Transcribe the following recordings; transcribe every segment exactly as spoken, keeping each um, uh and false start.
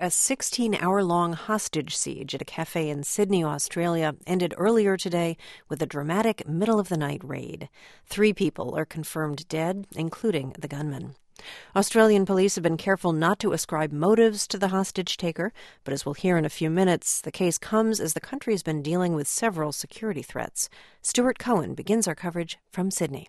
A sixteen-hour-long hostage siege at a cafe in Sydney, Australia, ended earlier today with a dramatic middle-of-the-night raid. Three people are confirmed dead, including the gunman. Australian police have been careful not to ascribe motives to the hostage taker, but as we'll hear in a few minutes, the case comes as the country has been dealing with several security threats. Stuart Cohen begins our coverage from Sydney.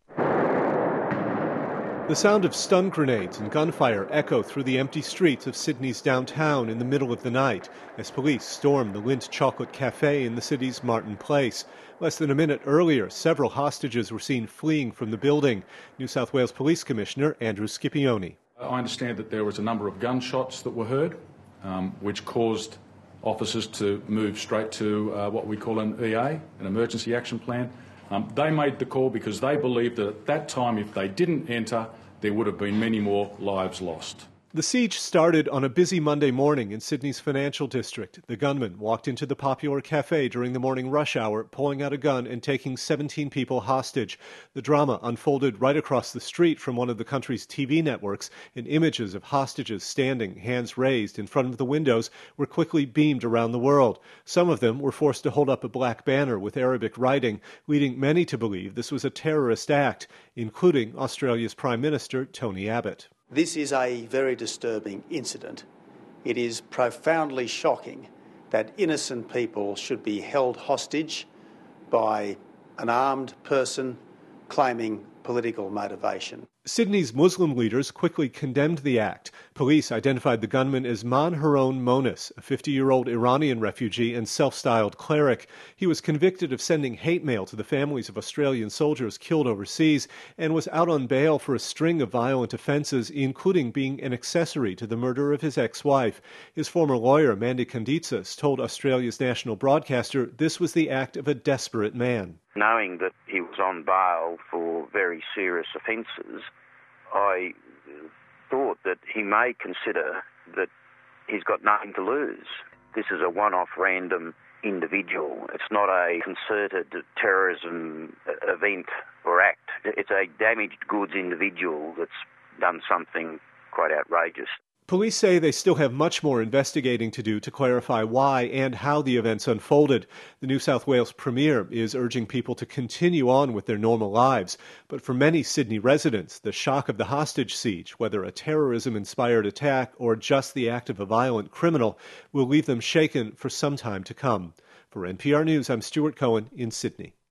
The sound of stun grenades and gunfire echo through the empty streets of Sydney's downtown in the middle of the night as police storm the Lindt Chocolate Cafe in the city's Martin Place. Less than a minute earlier, several hostages were seen fleeing from the building. New South Wales Police Commissioner Andrew Scipione. I understand that there was a number of gunshots that were heard, um, which caused officers to move straight to uh, what we call an E A, an emergency action plan. Um, they made the call because they believed that at that time, if they didn't enter, there would have been many more lives lost. The siege started on a busy Monday morning in Sydney's financial district. The gunman walked into the popular cafe during the morning rush hour, pulling out a gun and taking seventeen people hostage. The drama unfolded right across the street from one of the country's T V networks, and images of hostages standing, hands raised, in front of the windows were quickly beamed around the world. Some of them were forced to hold up a black banner with Arabic writing, leading many to believe this was a terrorist act, including Australia's Prime Minister Tony Abbott. This is a very disturbing incident. It is profoundly shocking that innocent people should be held hostage by an armed person claiming political motivation. Sydney's Muslim leaders quickly condemned the act. Police identified the gunman as Manharon Monis, a fifty-year-old Iranian refugee and self-styled cleric. He was convicted of sending hate mail to the families of Australian soldiers killed overseas and was out on bail for a string of violent offences, including being an accessory to the murder of his ex-wife. His former lawyer, Mandy Kanditsas, told Australia's national broadcaster this was the act of a desperate man. Knowing that he was on bail for very serious offences, I thought that he may consider that he's got nothing to lose. This is a one-off random individual. It's not a concerted terrorism event or act. It's a damaged goods individual that's done something quite outrageous. Police say they still have much more investigating to do to clarify why and how the events unfolded. The New South Wales Premier is urging people to continue on with their normal lives. But for many Sydney residents, the shock of the hostage siege, whether a terrorism-inspired attack or just the act of a violent criminal, will leave them shaken for some time to come. For N P R News, I'm Stuart Cohen in Sydney.